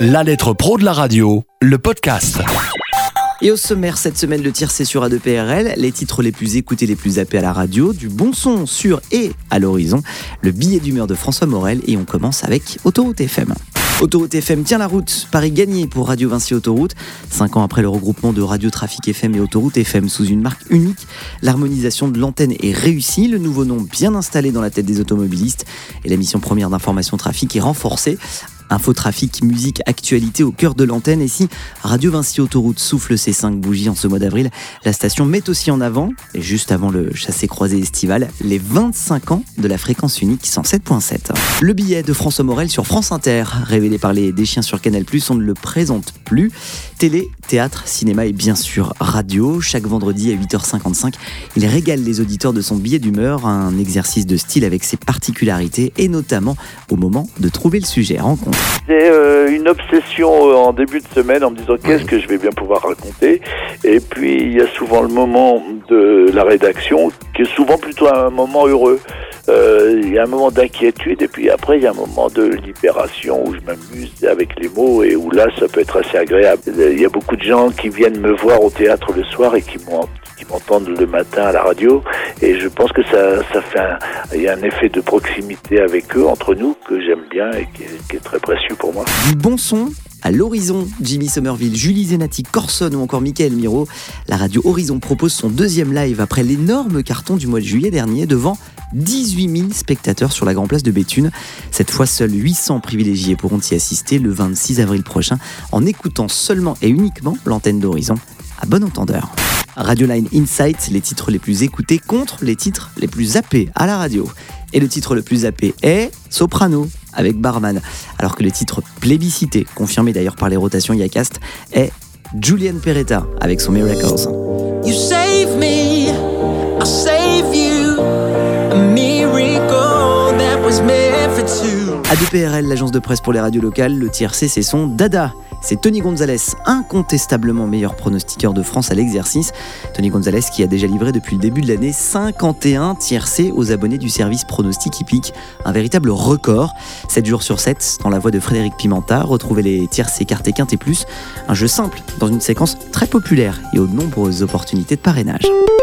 La lettre pro de la radio, le podcast. Et au sommaire cette semaine, le tiercé sur A2PRL, les titres les plus écoutés, les plus zappés à la radio, du bon son sur et à l'horizon, le billet d'humeur de François Morel et on commence avec Autoroute FM. Autoroute FM tient la route, Paris gagné pour Radio Vinci Autoroute. 5 ans après le regroupement de Radio Trafic FM et Autoroute FM sous une marque unique, l'harmonisation de l'antenne est réussie, le nouveau nom bien installé dans la tête des automobilistes et la mission première d'information trafic est renforcée. Info, trafic, musique, actualité au cœur de l'antenne. Et si Radio Vinci Autoroute souffle ses 5 bougies en ce mois d'avril, la station met aussi en avant, et juste avant le chassé-croisé estival, les 25 ans de la fréquence unique 107.7. Le billet de François Morel sur France Inter, révélé par les Des Chiens sur Canal+, on ne le présente plus. Télé, théâtre, cinéma et bien sûr radio. Chaque vendredi à 8h55, il régale les auditeurs de son billet d'humeur, un exercice de style avec ses particularités et notamment au moment de trouver le sujet. Rencontre. C'est une obsession en début de semaine en me disant qu'est-ce que je vais bien pouvoir raconter. Et puis il y a souvent le moment de la rédaction qui est souvent plutôt un moment heureux. Il y a un moment d'inquiétude et puis après il y a un moment de libération où je m'amuse avec les mots et où là ça peut être assez agréable. Il y a beaucoup de gens qui viennent me voir au théâtre le soir et qui m'entendent le matin à la radio et je pense que ça fait il y a un effet de proximité avec eux, entre nous, que j'aime bien et qui est très précieux pour moi. Du bon son à l'horizon, Jimmy Somerville, Julie Zenati, Corson ou encore Mickaël Miro, la radio Horizon propose son deuxième live après l'énorme carton du mois de juillet dernier devant 18 000 spectateurs sur la Grand Place de Béthune. Cette fois, seuls 800 privilégiés pourront y assister le 26 avril prochain en écoutant seulement et uniquement l'antenne d'Horizon. À bon entendeur. Radioline Insight, les titres les plus écoutés contre les titres les plus zappés à la radio. Et le titre le plus zappé est Soprano avec Barman, alors que le titre plébiscité, confirmé d'ailleurs par les rotations Yacast, est Julian Peretta avec son Miracles. You save me, I'll save you, a miracle that was made for two. A2PRL, l'agence de presse pour les radios locales, le tiercé c'est son dada. C'est Tony Gonzalez, incontestablement meilleur pronostiqueur de France à l'exercice. Tony Gonzalez qui a déjà livré depuis le début de l'année 51 tiercés aux abonnés du service Pronostic Hippique. Un véritable record. 7 jours sur 7, dans la voix de Frédéric Pimenta, retrouvez les tiercés Carté Quinté Plus. Un jeu simple, dans une séquence très populaire et aux nombreuses opportunités de parrainage.